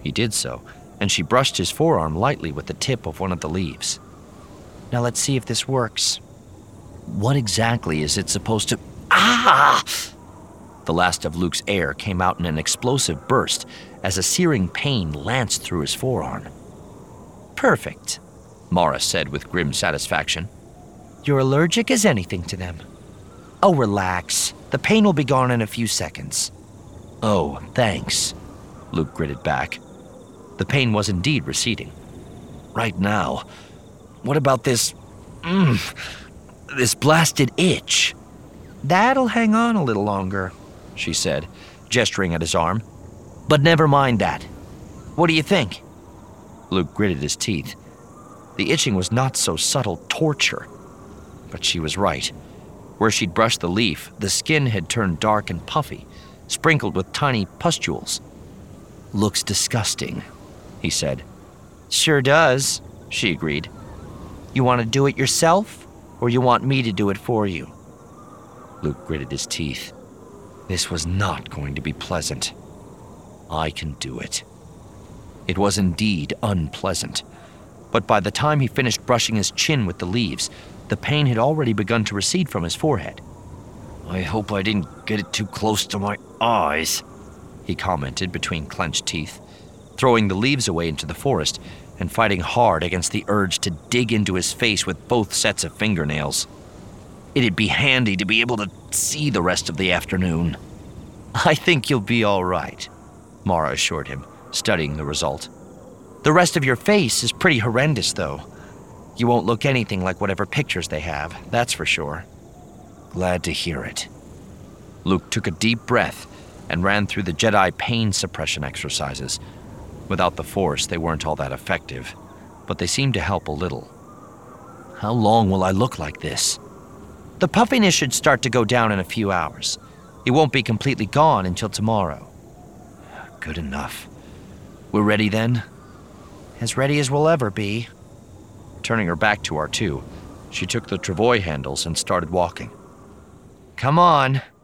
He did so, and she brushed his forearm lightly with the tip of one of the leaves. Now let's see if this works. What exactly is it supposed to... Ah! The last of Luke's air came out in an explosive burst as a searing pain lanced through his forearm. Perfect, Mara said with grim satisfaction. You're allergic as anything to them. Oh, relax. The pain will be gone in a few seconds. Oh, thanks, Luke gritted back. The pain was indeed receding. Right now, what about this blasted itch? That'll hang on a little longer, she said, gesturing at his arm. But never mind that. What do you think? Luke gritted his teeth. The itching was not so subtle torture. But she was right. Where she'd brushed the leaf, the skin had turned dark and puffy, sprinkled with tiny pustules. Looks disgusting, he said. Sure does, she agreed. You want to do it yourself, or you want me to do it for you? Luke gritted his teeth. This was not going to be pleasant. I can do it. It was indeed unpleasant. But by the time he finished brushing his chin with the leaves, the pain had already begun to recede from his forehead. I hope I didn't get it too close to my eyes, he commented between clenched teeth, throwing the leaves away into the forest and fighting hard against the urge to dig into his face with both sets of fingernails. It'd be handy to be able to see the rest of the afternoon. I think you'll be all right, Mara assured him, studying the result. The rest of your face is pretty horrendous, though. You won't look anything like whatever pictures they have, that's for sure. Glad to hear it. Luke took a deep breath and ran through the Jedi pain suppression exercises. Without the Force, they weren't all that effective, but they seemed to help a little. How long will I look like this? The puffiness should start to go down in a few hours. It won't be completely gone until tomorrow. Good enough. We're ready then? As ready as we'll ever be. Turning her back to R2, she took the travois handles and started walking. Come on.